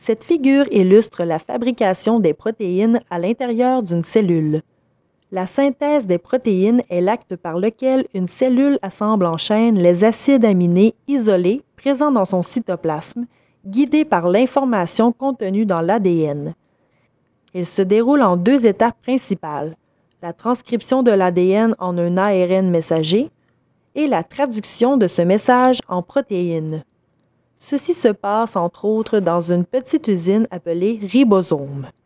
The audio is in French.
Cette figure illustre la fabrication des protéines à l'intérieur d'une cellule. La synthèse des protéines est l'acte par lequel une cellule assemble en chaîne les acides aminés isolés présents dans son cytoplasme, guidés par l'information contenue dans l'ADN. Il se déroule en deux étapes principales, la transcription de l'ADN en un ARN messager et la traduction de ce message en protéines. Ceci se passe entre autres dans une petite usine appelée ribosome.